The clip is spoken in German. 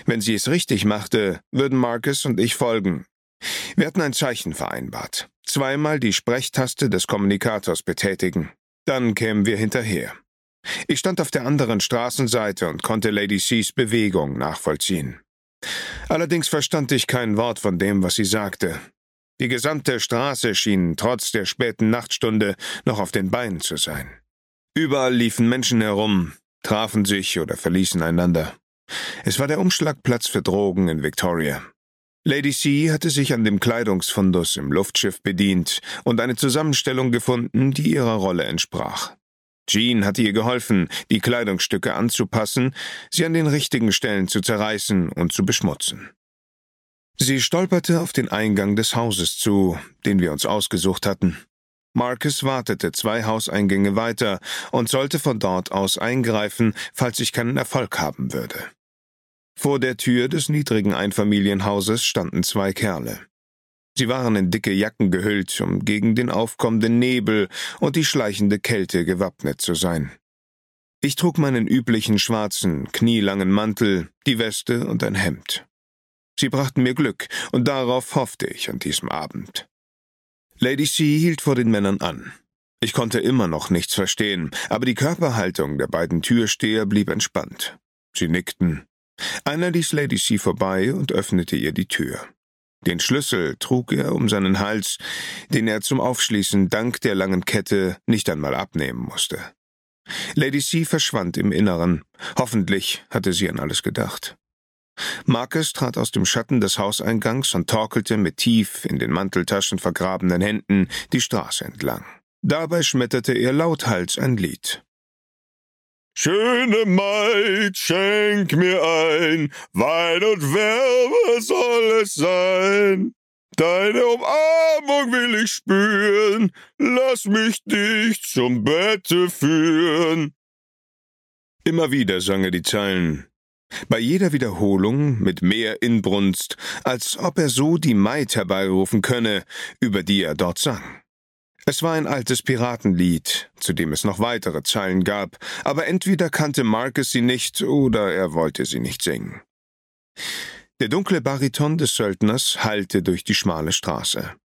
Wenn sie es richtig machte, würden Marcus und ich folgen. Wir hatten ein Zeichen vereinbart. Zweimal die Sprechtaste des Kommunikators betätigen. Dann kämen wir hinterher. Ich stand auf der anderen Straßenseite und konnte Lady C's Bewegung nachvollziehen. Allerdings verstand ich kein Wort von dem, was sie sagte. Die gesamte Straße schien trotz der späten Nachtstunde noch auf den Beinen zu sein. Überall liefen Menschen herum, trafen sich oder verließen einander. Es war der Umschlagplatz für Drogen in Victoria. Lady C hatte sich an dem Kleidungsfundus im Luftschiff bedient und eine Zusammenstellung gefunden, die ihrer Rolle entsprach. Jean hatte ihr geholfen, die Kleidungsstücke anzupassen, sie an den richtigen Stellen zu zerreißen und zu beschmutzen. Sie stolperte auf den Eingang des Hauses zu, den wir uns ausgesucht hatten. Marcus wartete 2 Hauseingänge weiter und sollte von dort aus eingreifen, falls ich keinen Erfolg haben würde. Vor der Tür des niedrigen Einfamilienhauses standen 2 Kerle. Sie waren in dicke Jacken gehüllt, um gegen den aufkommenden Nebel und die schleichende Kälte gewappnet zu sein. Ich trug meinen üblichen schwarzen, knielangen Mantel, die Weste und ein Hemd. Sie brachten mir Glück, und darauf hoffte ich an diesem Abend. Lady C hielt vor den Männern an. Ich konnte immer noch nichts verstehen, aber die Körperhaltung der beiden Türsteher blieb entspannt. Sie nickten. Einer ließ Lady C vorbei und öffnete ihr die Tür. Den Schlüssel trug er um seinen Hals, den er zum Aufschließen dank der langen Kette nicht einmal abnehmen musste. Lady C verschwand im Inneren. Hoffentlich hatte sie an alles gedacht. Marcus trat aus dem Schatten des Hauseingangs und torkelte mit tief in den Manteltaschen vergrabenen Händen die Straße entlang. Dabei schmetterte er lauthals ein Lied. »Schöne Maid, schenk mir ein, Wein und Wärme soll es sein. Deine Umarmung will ich spüren, lass mich dich zum Bette führen.« Immer wieder sang er die Zeilen. Bei jeder Wiederholung mit mehr Inbrunst, als ob er so die Maid herbeirufen könne, über die er dort sang. Es war ein altes Piratenlied, zu dem es noch weitere Zeilen gab, aber entweder kannte Marcus sie nicht oder er wollte sie nicht singen. Der dunkle Bariton des Söldners hallte durch die schmale Straße.